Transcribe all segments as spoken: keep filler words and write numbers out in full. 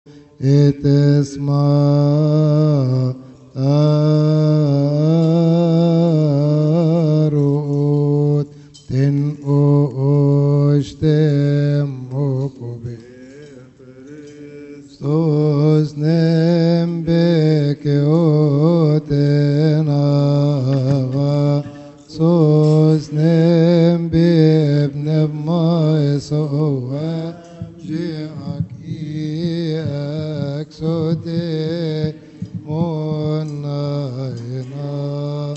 it is ma arut ten oshtem okobe sos nem beke otena sos nem beb nevma soa Aki exote monaina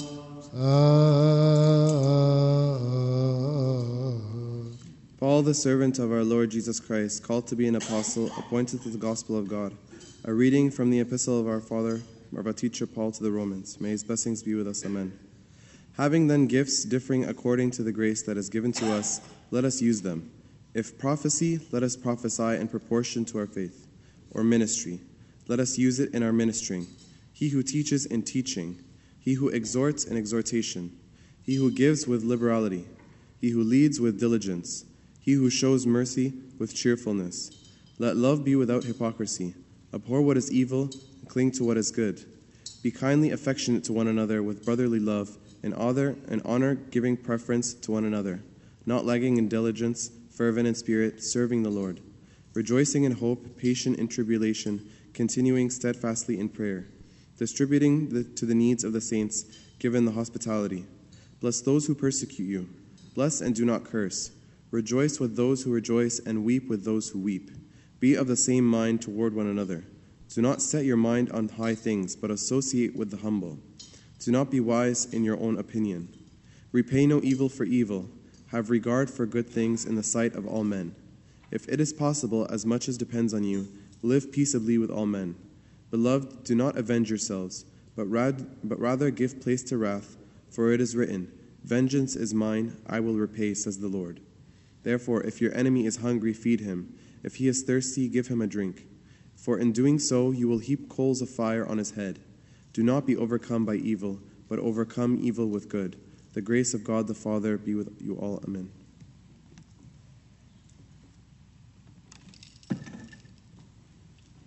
Paul, the servant of our Lord Jesus Christ, called to be an apostle, appointed to the gospel of God. A reading from the epistle of our father, of our teacher Paul to the Romans. May his blessings be with us. Amen. Having then gifts differing according to the grace that is given to us, let us use them. If prophecy, let us prophesy in proportion to our faith. Or ministry, let us use it in our ministering. He who teaches in teaching. He who exhorts in exhortation. He who gives with liberality. He who leads with diligence. He who shows mercy with cheerfulness. Let love be without hypocrisy. Abhor what is evil, and cling to what is good. Be kindly affectionate to one another with brotherly love, and honor, and honor giving preference to one another, not lagging in diligence, fervent in spirit, serving the Lord, rejoicing in hope, patient in tribulation, continuing steadfastly in prayer, distributing the, to the needs of the saints, given the hospitality. Bless those who persecute you. Bless and do not curse. Rejoice with those who rejoice, and weep with those who weep. Be of the same mind toward one another. Do not set your mind on high things, but associate with the humble. Do not be wise in your own opinion. Repay no evil for evil. Have regard for good things in the sight of all men. If it is possible, as much as depends on you, live peaceably with all men. Beloved, do not avenge yourselves, but, rad, but rather give place to wrath, for it is written, Vengeance is mine, I will repay, says the Lord. Therefore, if your enemy is hungry, feed him. If he is thirsty, give him a drink. For in doing so, you will heap coals of fire on his head. Do not be overcome by evil, but overcome evil with good. The grace of God the Father be with you all. Amen.